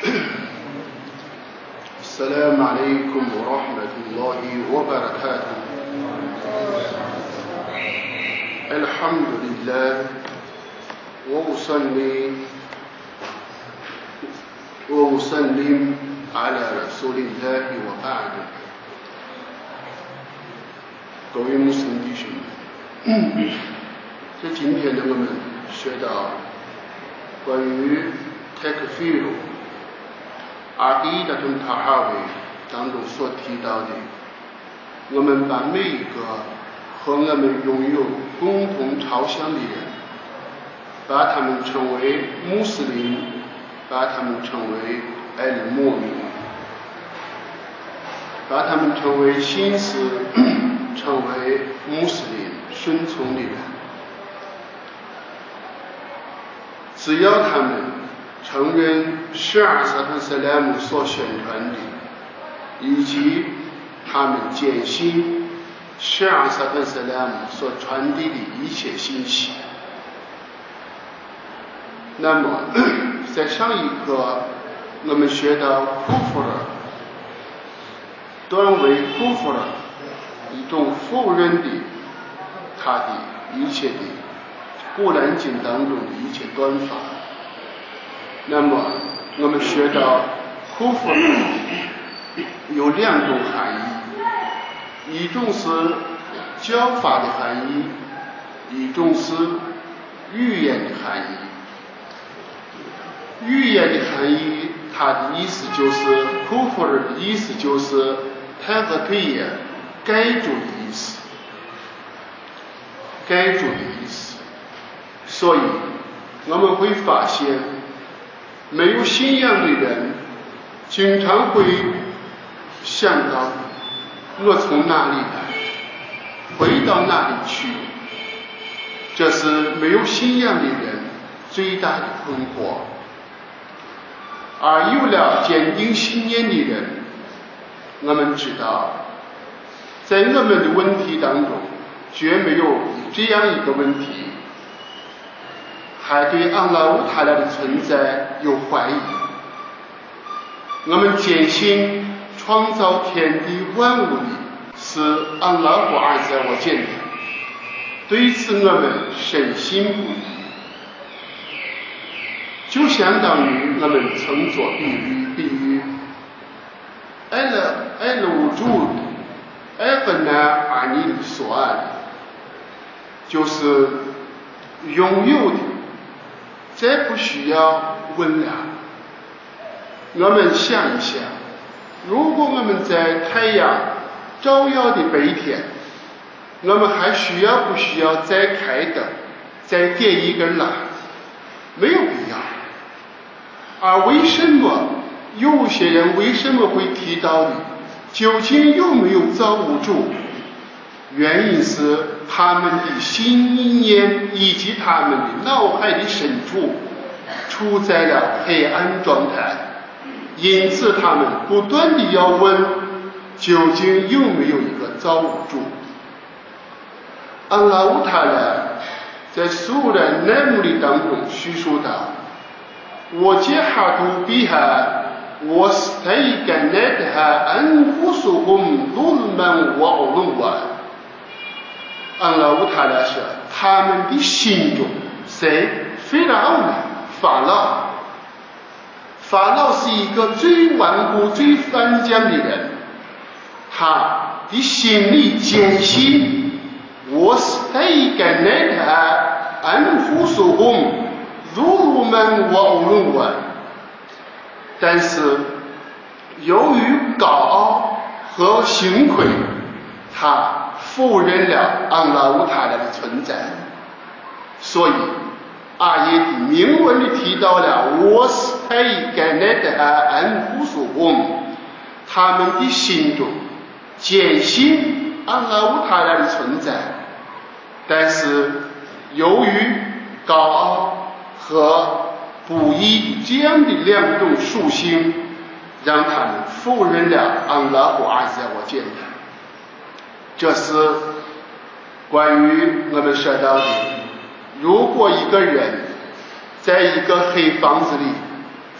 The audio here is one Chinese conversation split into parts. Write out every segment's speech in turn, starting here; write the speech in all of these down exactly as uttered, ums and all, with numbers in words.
السلام عليكم ورحمة الله وبركاته. الحمد لله وأصلي وأسلم على رسول الله وبعد。各位穆斯林弟兄们，在今天呢，我们学到关于 takfir阿基达顿塔哈维当中所提到的，我们把每一个和我们拥有共同朝向的人，把他们称为穆斯林，把他们称为艾尔穆民，把他们称为信士，称为穆斯林顺从的人。只要他们承认十二萨特塞莱姆所宣传的，以及他们坚信十二萨特塞莱姆所传递的一切信息。那么在上一课我们学到库弗尔，断为库弗尔一种否认的他的一切的古兰经当中的一切断法。那么我们学到库弗尔有两种含义，一种是教法的含义，一种是语言的含义。语言的含义，它的意思就是库弗尔的意思就是泰和对也盖住的意思，盖住的意思。所以我们会发现没有信仰的人经常会想到我从哪里来，回到哪里去。这是没有信仰的人最大的困惑。而有了坚定信念的人，我们知道在我们的问题当中绝没有这样一个问题还对安拉乌塔拉的存在有怀疑。我们坚信创造天地万物的是安拉胡阿在我见的，对此我们深信不疑。就相当于我们曾做比喻，比喻艾勒艾勒无助艾本纳阿尼索安，就是拥有的再不需要问了。我们想一想，如果我们在太阳照耀的白天，我们还需要不需要再开灯，再点一根蜡？没有必要。而为什么有些人为什么会提到的究竟有没有造物主？原因是他们的心意念以及他们的脑海的深处处在了黑暗状态，因此他们不断地要问究竟有没有一个造物主。安拉乌塔拉在苏然奈姆里当中叙述道，我杰哈杜比哈我斯泰干奈特哈安夫苏红鲁曼瓦鲁瓦。安拉乌塔拉说，他们的心中谁？非拉奥呢？法老。法老是一个最顽固最顽强的人，他的心里坚信我斯泰干奈特哈安夫苏红鲁曼瓦鲁瓦。但是由于高傲和羞愧，他否认了安拉乌塔拉的存在。所以阿耶的明文里提到了我斯泰干奈特哈安夫苏红，他们的心中坚信安拉乌塔拉的存在，但是由于高傲和不义这样的两种属性，让他们否认了安拉胡阿在我见的。这是关于我们说到的，如果一个人在一个黑房子里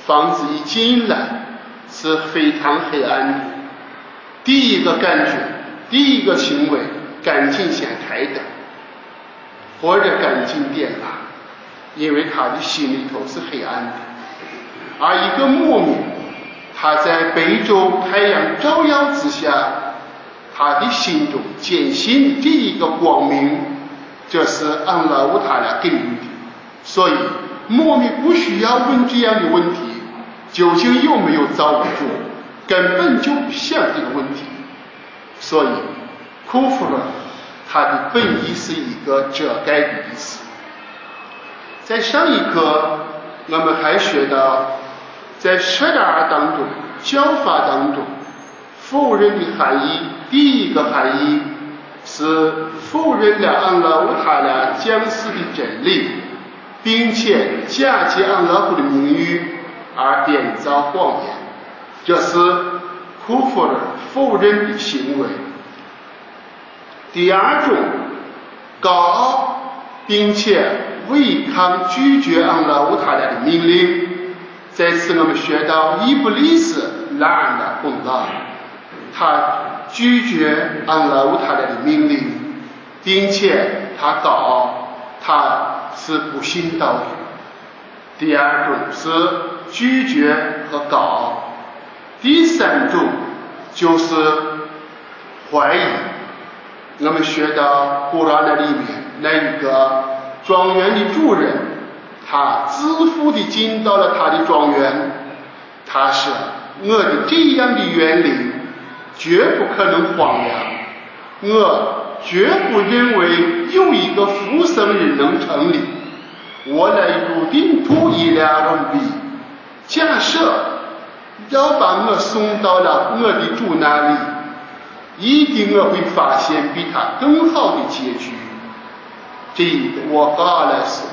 房子一进来是非常黑暗的，第一个感觉，第一个行为，赶紧先开灯，或者赶紧点蜡，因为他的心里头是黑暗的。而一个牧民，他在北周太阳照耀之下，他的心中坚信这一个光明，这是安拉乌塔拉给予的，所以牧民不需要问这样的问题，究竟有没有造物主，根本就不想这个问题。所以库弗勒它的本意是一个遮盖的意思。在上一课我们还学到，在舍达尔当中，教法当中，否认的含义，第一个含义是否认了安拉乌塔拉将死的真理，并且假借安拉夫的名誉而编造谎言，这是库弗勒否认的行为。第二种，高傲并且违抗拒绝安拉乌塔拉的命令。在此我们学到伊布利斯拉安拉贡拉，他拒绝安拉乌塔拉的命令，并且他高傲，他是不信道的。第二种是拒绝和高傲。第三种就是怀疑。我们学到古兰的里面那一个庄园的主人，他自负地进到了他的庄园，他说我的这样的园林绝不可能荒凉，我绝不认为有一个复生人能成立，我来入定土伊俩人比，假设要把我送到了我的主那里，一定我会发现比他更好的结局。这个我قال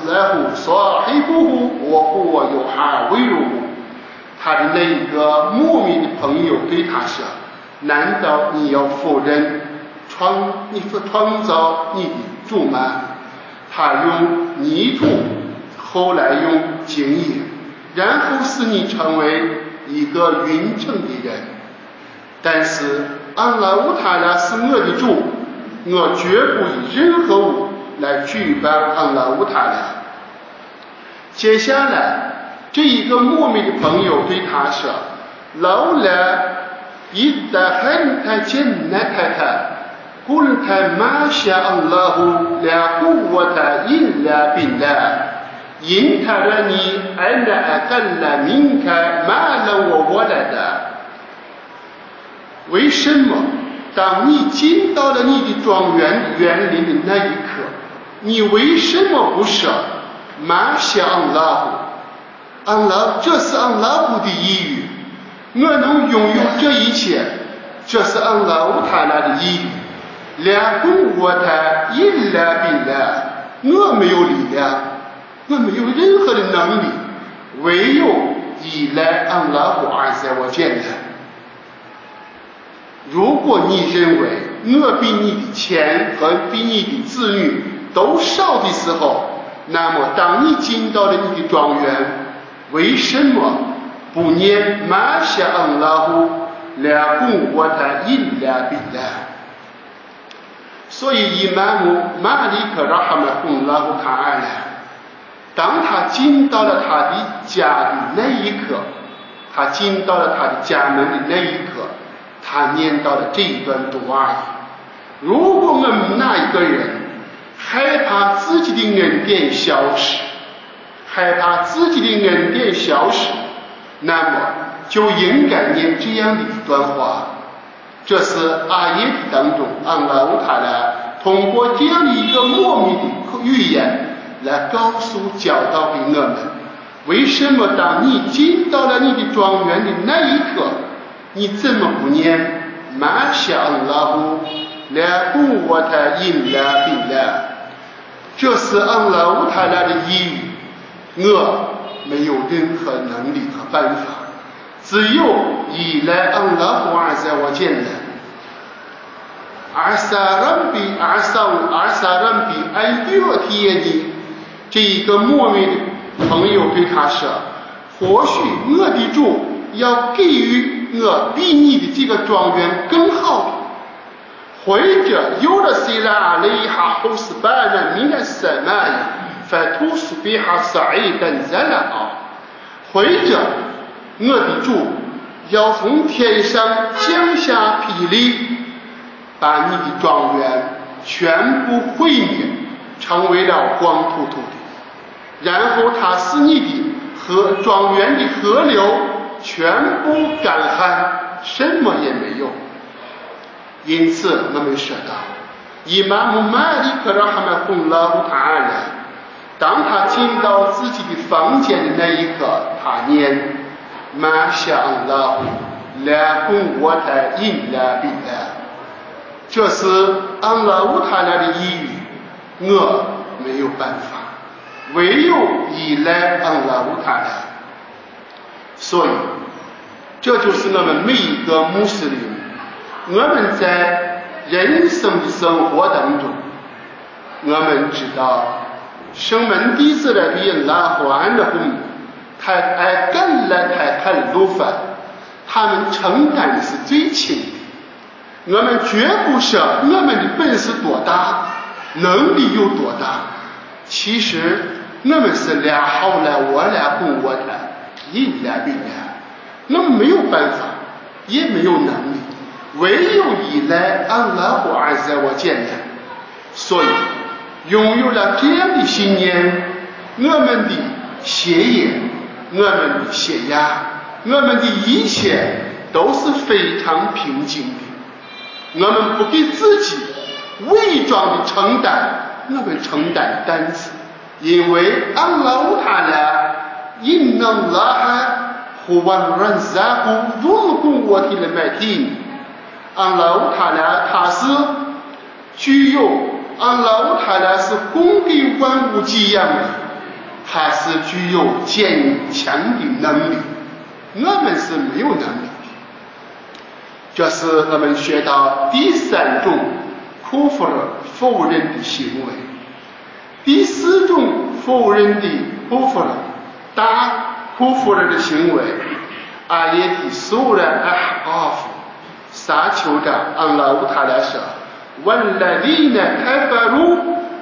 له صاحبه وهو يحاوره，他的那一个牧民的朋友对他说，难道你要否认创你创造你的主吗？他用泥土，后来用精液，然后使你成为一个匀称的人。但是安拉乌塔拉是我的主，我绝不以任何物来举办安拉乌塔拉。接下来这一个牧民的朋友对他说，劳拉伊达汉他简那太太قلت ما شاء الله لا قوة إلا بالله إن ترني أنا أقل منك مالا وولدا。为什么当你进到了你的庄园园林的那一刻，你为什么不说马夏安拉布？安拉，这是安拉布的意语，我能拥有这一切，这是安拉乌塔拉的意语。两公我他一来比来，我没有力量，我没有任何的能力，唯有依赖安拉布而在我见来。如果你认为我比你的钱和比你的子女都少的时候，那么当你进到了你的庄园，为什么不念马夏安拉布两公我他一来比来？所以伊曼姆马里克拉哈曼洪拉布卡尔呢，当他进到了他的家的那一刻，他进到了他的家门的那一刻，他念到了这一段读而已。如果我们哪一个人害怕自己的恩典消失，害怕自己的恩典消失，那么就应该念这样的一段话。这是阿耶当中安拉乌塔拉通过这样的一个莫名的语言来告诉教导给我们，为什么当你进到了你的庄园的那一刻，你怎么不念马夏安拉布来古我他因拉比拉？这是安拉乌塔拉的意语，我没有任何能力和办法，只有依赖安拉布而在我见来。阿萨兰比阿萨阿萨兰比安约提耶尼，这一个莫名的朋友对他说， 或许我的主要给予我比你的这个庄园更好的，或者有了谁来عليها حسبانا من السماء فتصبح صعيدا زلقا，或者我的主要从天上降下霹雳，把你的庄园全部毁灭，成为了光秃秃的，然后他使你的河庄园的河流全部干旱，什么也没有。因此我们说到伊玛目马里克拉哈曼洪拉乌塔尔，当他进到自己的房间的那一刻，他念马夏安拉拉贡沃泰因拉比拉，这是安拉乌塔拉的意语，我没有办法，唯有依赖安拉乌塔拉。所以这就是我们每一个穆斯林，我们在人生的生活当中，我们知道圣门弟子的比拉环的红太爱干了太看路法，他们承担的是最轻的。我们绝不说我们的本事多大，能力有多大，其实我们是俩好来我俩供我谈一俩比俩，我们没有办法，也没有能力，唯有依赖安拉和阿塞我简单。所以拥有了这样的信念，我们的血液，我们的血压，我们的一切都是非常平静的。我们不给自己伪装的承担我们承担担子，因为安拉塔拉因能拉哈胡万人扎胡如果我的麦听，安拉塔拉他是具有安拉塔拉是供给万物给养的，他是具有坚强的能力，我们是没有能力。这是我们学到第三种库弗尔否认的行为。第四种否认的库弗尔大库弗尔的行为，阿耶的苏然阿哈夫撒求着安拉乌塔拉说والذين كفروا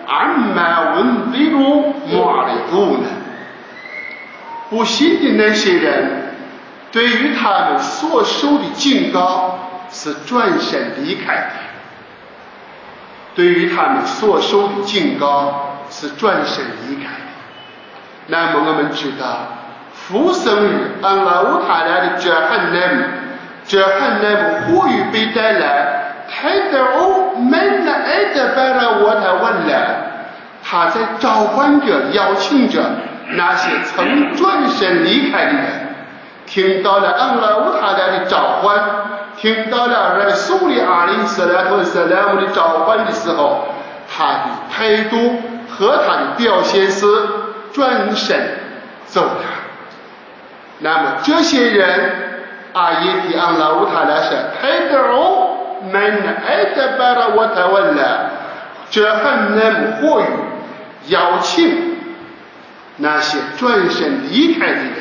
عما أنذروا معرضون，不信的那些人对于他们所受的警告是转身离开的，对于他们所受的警告是转身离开的。那么我们知道复生日安拉乌塔拉的这汉奈姆，这汉奈姆火雨被带来，泰德欧门那埃德拜拉沃塔问来，他在召唤着邀请着那些曾转身离开的人，听到了安拉乌塔拉的召唤，听到了来苏里阿里斯拉和斯拉姆的召唤的时候，他的态度和他的表现是转身走了。那么这些人阿耶提安拉乌塔拉说泰德欧门埃德巴拉沃塔问了，这很难火语邀请那些转身离开的人，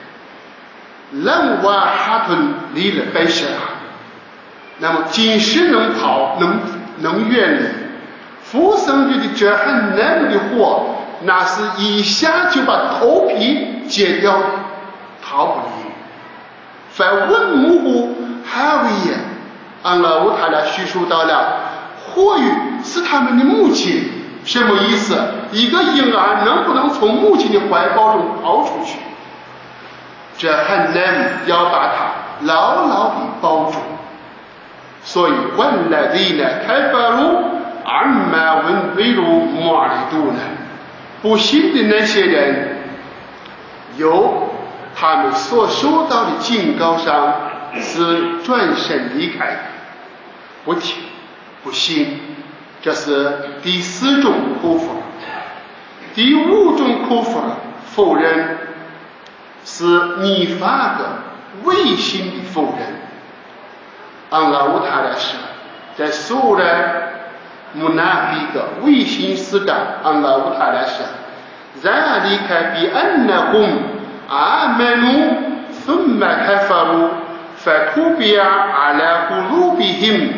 冷瓦哈顿离了白蛇，那么今世能跑能能远离复生日的这很难的火，那是一下就把头皮揭掉，逃不离。反问母户哈维耶安拉乌塔拉叙述到了火雨是他们的母亲，什么意思？一个婴儿能不能从母亲的怀抱中跑出去？这很难要把他牢牢地抱住。所以问来的呢开发路阿玛文维路莫里度呢，不信的那些人有他们所受到的警告上是转身离开的，不听不信，这是第四种库弗。第五种库弗否认是尼法的违心的否认。安拉乌塔拉说在苏然穆纳比的违心死党，安拉乌塔拉说ذلك بأنهم آمنوا ثم كفروا فتبع على قلوبهم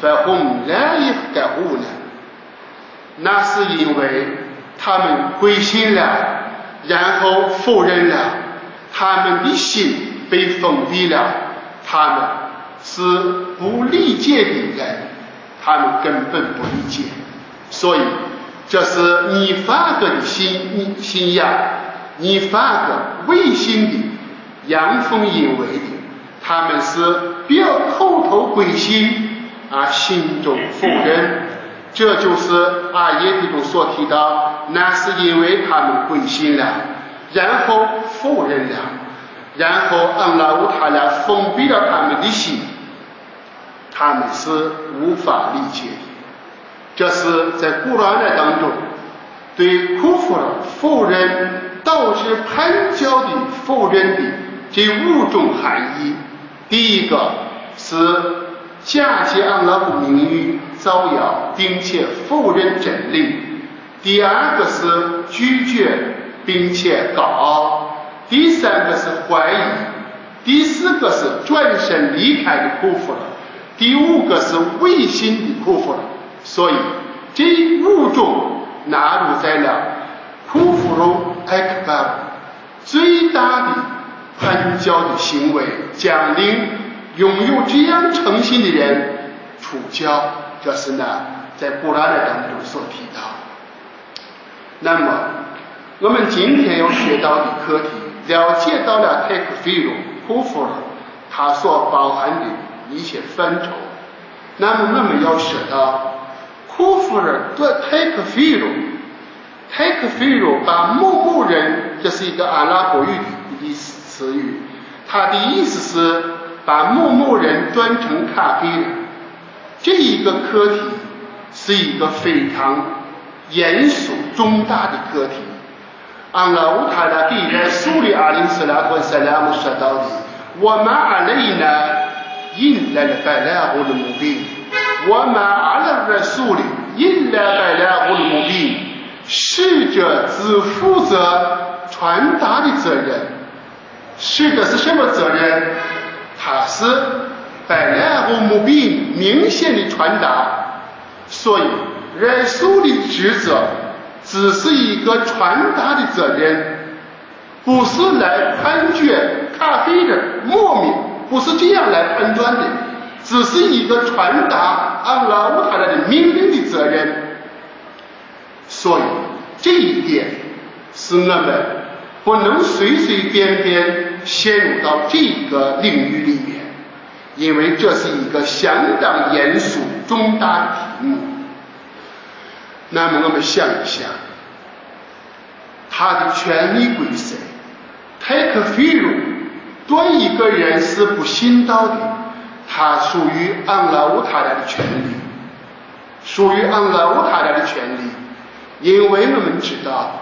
فهم لا يفقهون。那是因为他们归信了，然后否认了，他们的心被封闭了，他们是不理解的人，他们根本不理解。所以这是尼法格的信信仰，尼法格违信的，阳奉阴违的，他们是表口头归信啊，心中否认。这就是阿耶里中所提到，那是因为他们归信了，然后否认了，然后安拉乌塔拉封闭了他们的心，他们是无法理解的。这是在古兰的当中对库弗尔否认导致叛教的否认的这五种含义。第一个是假借安拉的名誉造谣并且否认真理，第二个是拒绝并且高傲，第三个是怀疑，第四个是转身离开的库弗尔，第五个是违信的库弗尔。所以这五种纳入在了库弗鲁艾克巴尔最大的叛教的行为，将令拥有这样诚信的人出教，这是呢在古兰的当中所提到。那么我们今天要学到的课题，了解到了泰克菲鲁库弗尔它所包含的一些范畴，那么我们要说到库弗尔对泰克菲鲁，泰克菲鲁把某某人，这是一个阿拉伯语的意思词语，它的意思是把某某人端成咖啡人。这一个课题是一个非常严肃重大的课题。安拉乌塔拉给人苏里阿林斯拉和萨拉姆说到的，我们阿雷呢因来了拜拉乌的目的，我们阿拉的苏里因来拜拉乌的目的，使者只负责传达的责任。使者是什么责任？他是拜拉乌目的明显的传达，所以人苏的职责只是一个传达的责任，不是来判决咖啡的莫名，不是这样来判断的，只是一个传达安拉乌塔拉的命令的责任。所以这一点是我们不能随随便便陷入到这个领域里面，因为这是一个相当严肃重大的题目。那么我们想一想，他的权利归谁？泰克菲鲁对一个人是不信道的，他属于安拉乌塔拉的权利，属于安拉乌塔拉的权利。因为我们知道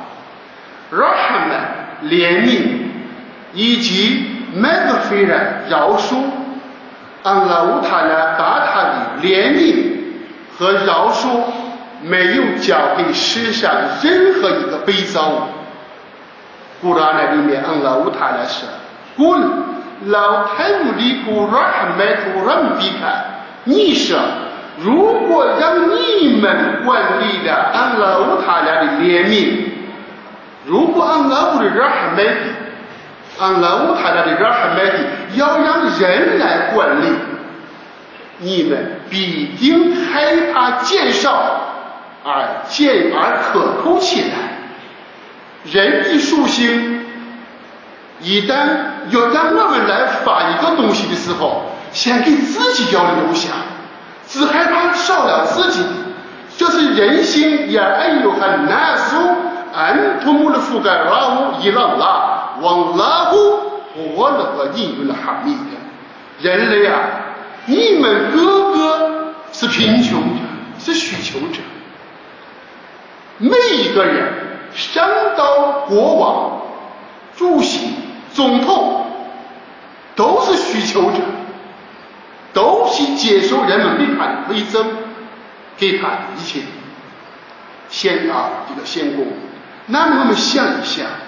Rahman 怜悯以及 Maghfirah 饶恕，安拉乌塔拉把他的怜悯和饶恕没有交给世上任何一个被造物。古兰里面安拉乌塔拉说 قل لو تملك رحمة ربك， 你说如果让你们管理了安拉乌塔拉的怜悯，如果安拉乌的 rahmat， 安拉乌塔拉的 rahmat 要让人来管理，你们必定害怕减少而减而可口起来。人的属性一旦有当我们来发一个东西的时候，先给自己要留下，只害怕少了自己，这是人性。呀哎呦汉纳苏安图姆的覆盖拉乌伊朗拉往拉乌我了和你们的哈密的人类啊，你们个个是贫穷者，是需求者。每一个人上到国王、主席、总统都是需求者，都是接受人们对他的馈赠，给他的一切献啊这个献供。那么我们想一想，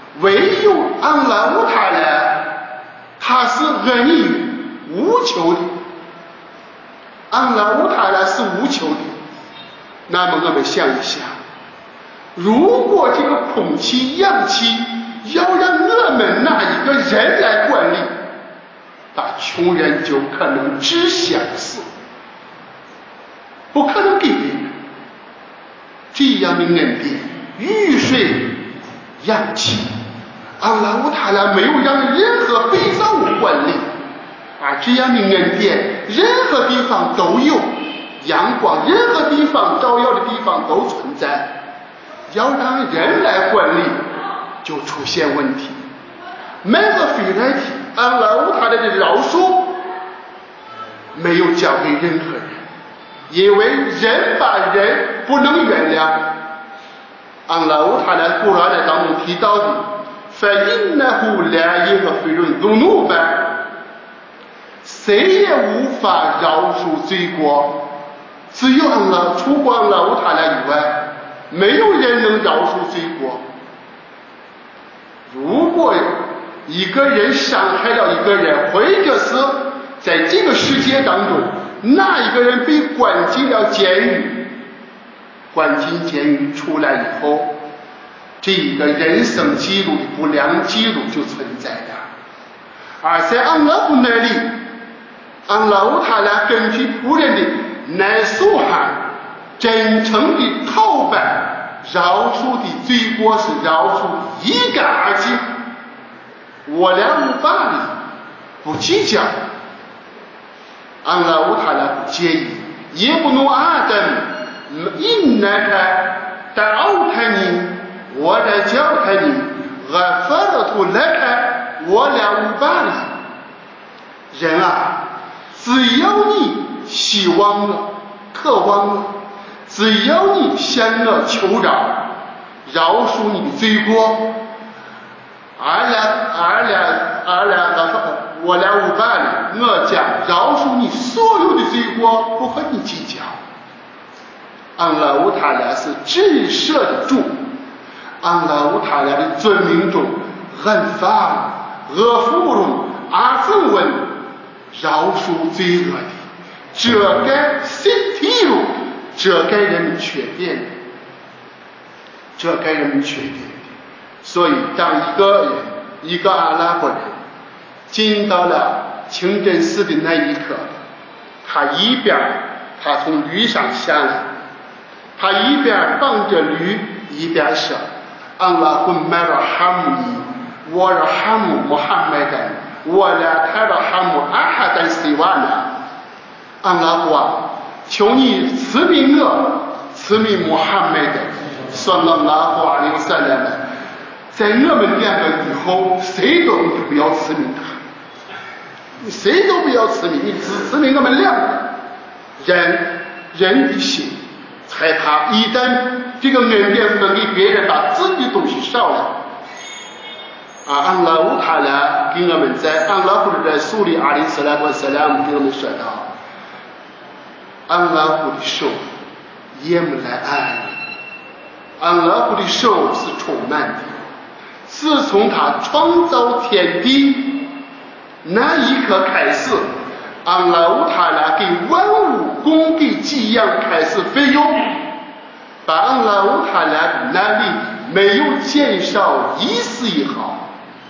唯有安拉乌塔来，他是恩于无求的，安拉乌塔来是无求的。那么我们想一想，如果这个空气氧气要让我们哪一个人来管理，那穷人就可能只想死，不可能给人这样的恩典。雨水氧气，安拉乌塔拉没有让任何被造物管理，而这样的恩典任何地方都有，阳光任何地方照耀的地方都存在，要让人来管理就出现问题。每个非来体安拉乌塔拉的饶恕没有交给任何人，因为人把人不能原谅。安拉乌塔拉古兰当中提到的فإنه لا يغفر الذنوب，谁也无法饶恕罪过，只有安拉，除过安拉乌塔拉以外，没有人能饶恕罪过。如果一个人伤害了一个人，或者是在这个世界当中，那一个人被关进了监狱，关进监狱出来以后，这个人生记录的不良记录就存在的。而在安拉布那里，安拉乌塔拉根据仆人的耐素汗真诚的讨白，饶恕的罪过是饶恕一干二净，我俩无法理，不计较。安拉乌塔拉不介意，也不能阿登因那个打奥他你，我的教他你，俺发了图来看，我俩无法理。人啊，只要你希望了，渴望了，只要你向我求饶，饶恕你的罪过，俺俩俺俩俺俩我俩无法理，我将饶恕你所有的罪过，不和你计较。安拉乌塔拉是至赦的主，安拉乌塔拉的尊名中，恩法阿夫鲁阿正文，饶恕罪恶的，遮盖身体路，遮盖人们缺点的，遮盖人们缺点的。所以当一个人一个阿拉伯人进到了清真寺的那一刻，他一边他从驴上下来，他一边绑着驴，一边说安拉混麦了哈姆尼，我的哈姆穆罕麦丹，我俩开了哈姆阿哈丹西瓦纳。安拉说，求你赐给我，赐给穆罕麦丹，算了拉胡阿里萨来了，在我们两个以后，谁都不要赐给他，你谁都不要赐给，你只赐给我们两个。人人的心害怕，一旦这个恩典分给别人，把自己的东西少了。啊，安拉乌塔拉给我们在安拉胡的苏里阿里斯拉布斯拉姆给我们说到，安拉胡的手也没来爱你，安拉胡的手是充满的。自从他创造天地那一刻开始，安拉乌塔拉给万物供给给养开始费用，把安拉乌塔拉的那里没有减少一丝一毫，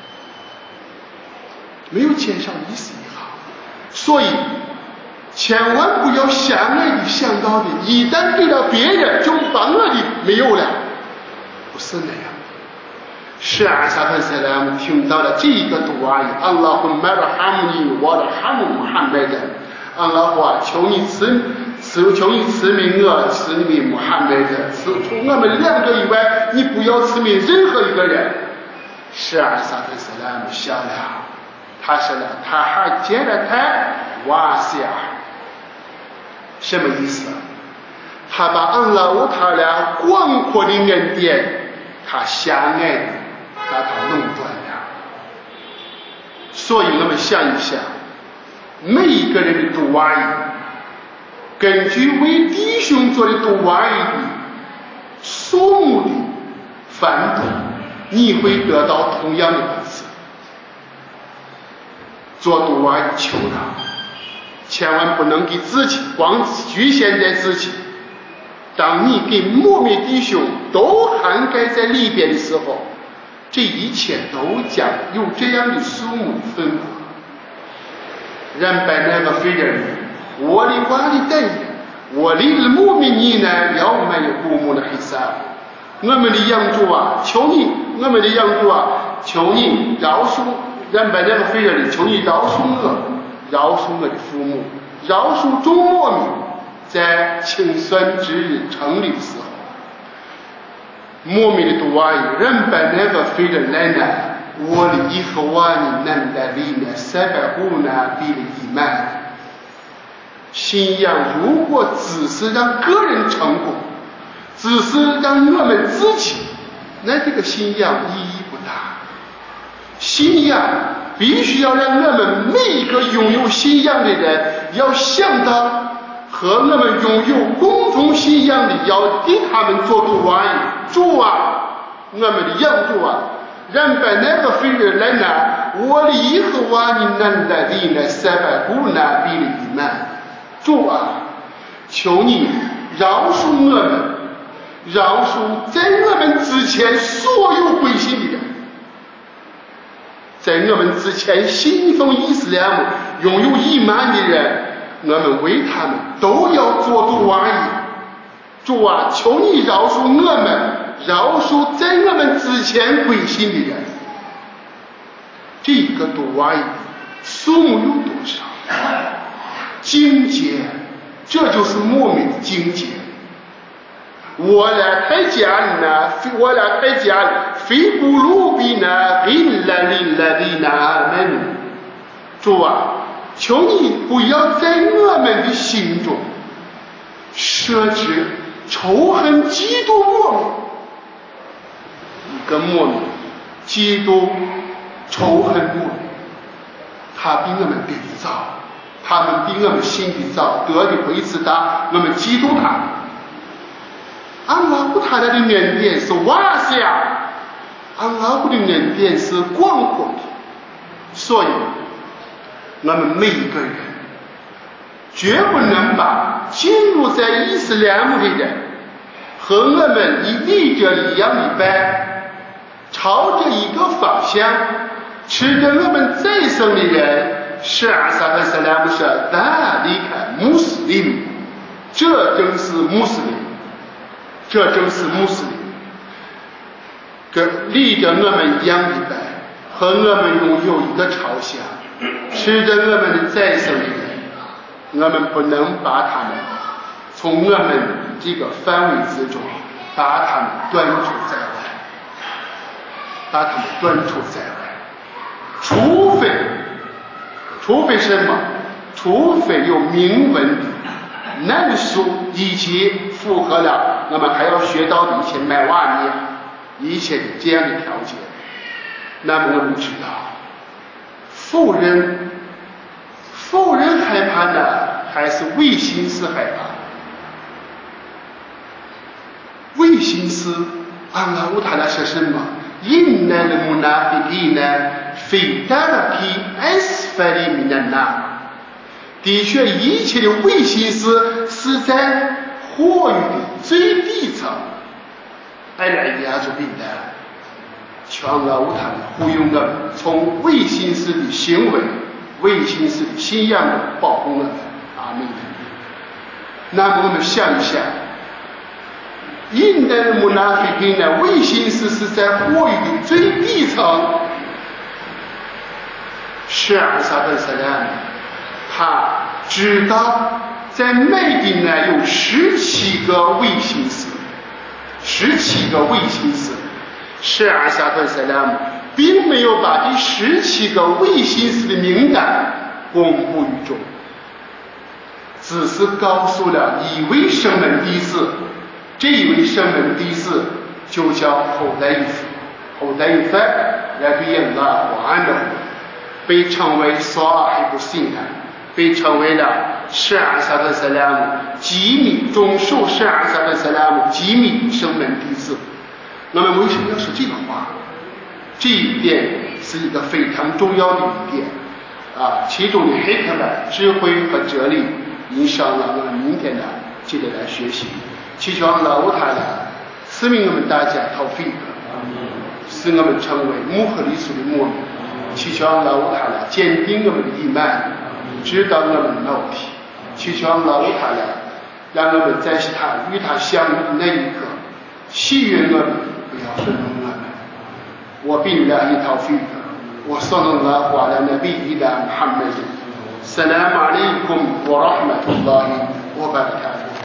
没有减少一丝一毫。所以千万不要狭隘的想到的，一旦给了别人就把我的没有了，不是那样。是阿萨克塞拉姆听到了这个杜阿伊，安拉胡麦尔哈姆尼，我的哈姆穆罕麦丹，安拉话求你赐赐求你赐名我，赐名穆罕麦丹，除我们两个以外，你不要赐名任何一个人。是阿萨克塞拉姆笑了，他说了，他还接着他哇塞，什么意思？他把安拉乌塔拉广阔的恩典，他狭隘把它弄断了。所以我们想一想，每一个人的杜阿伊，根据为弟兄做的杜阿伊的数目的繁多， 你会得到同样的恩赐。做杜阿求饶，千万不能给自己光局限在自己。当你给牧民弟兄都涵盖在里边的时候，这一切都将有这样的数目的分布。人把那个非人，我的瓦里代言，我的牧民你呢，要没有古木的黑色。我们的养主啊，求你，我们的养主啊，求你饶恕人把那个非人，求你饶恕我，饶恕我的父母，饶恕众牧民。在清算之日成立的时候，莫名的杜阿姨人把那个非人来呢，我的以后啊，你能来里呢，三百户呢，比了一万。信仰如果只是让个人成功，只是让我们自己，那这个信仰意义不大。信仰必须要让我们每一个拥有信仰的人要想到。和我们拥有共同信仰的，要给他们做杜阿姨，主啊，我们的养主啊，让把那个非人来呢，我的以后啊，你能来的呢，三百户呢，比了一万，主啊，求你饶恕我们，饶恕在我们之前所有归信的人，在我们之前信奉伊斯兰姆、拥有伊曼的人。我们为他们都要做杜阿姨，主啊，求你饶恕我们，饶恕在我们之前归信的人。这个杜阿姨数目有多少？境界，这就是莫名的境界。我俩太家呢，我俩太家非不鲁比呢，因来临来临呢门。主啊。求你不要在我们的心中设置仇恨嫉妒我们，一个我们嫉妒仇恨我们，他比我们得的早，他们比我们信的早，得的回次大，我们嫉妒他。安拉布他的恩典是瓦下，安拉布的恩典是广阔的，所以我们每一个人绝不能把进入在伊斯兰姆的人和我们以立着一样的拜，朝着一个方向吃着我们再生的人，是阿萨克斯兰姆说那离开穆斯林，这正是穆斯林，这正是穆斯林，跟立着我们一样的拜，和我们拥有一个朝向。吃着我们的再生的人，我们不能把他们从我们这个范围之中把他们端出在外，把他们端出在外，除非除非什么？除非有明文的难书以及符合了我们还要学到的一些买瓦尼一切的这样的条件，那么我们知道否认否认害怕呢，还是唯心是害怕？唯心是安拉乌塔拉说什么？因那的穆纳菲基呢，非达拉皮埃斯法里米南纳。的确，一切的唯心是是在货语的最底层。哎来亚就病的。全老乌塔的忽悠我们，从唯心式的行为、唯心式的信仰中保护我们。阿弥。那么我们想一想，印的穆纳菲金呢，唯心式是在货语的最底层。是阿萨德萨兰，他知道在美地呢有十七个唯心式，十七个唯心式。是阿萨克萨拉姆并没有把这十七个唯心式的名单公布于众，只是告诉了一位圣门弟子，这一位圣门弟子就叫后来一夫，后来一夫来对应了我安的，被称为萨伊布信的，被称为了是阿萨克萨拉姆吉米中受是阿萨克萨拉姆吉米圣门弟子。那么为什么要说这个话？ 这一点是一个非常重要的一点啊，其中的黑客的智慧和哲理，印象了我们明天呢接着来学习。祈求阿拉乌塔拉赐给我们大家逃避，使我们成为穆赫里苏的牧民。祈求阿拉乌塔拉坚定我们的伊曼，直到我们的老体。祈求阿拉乌塔拉让我们在他与他相遇的那一刻，喜悦我们，不要愤怒我们。我并拉一逃避。وصلى الله على نبينا محمد السلام عليكم ورحمة الله وبركاته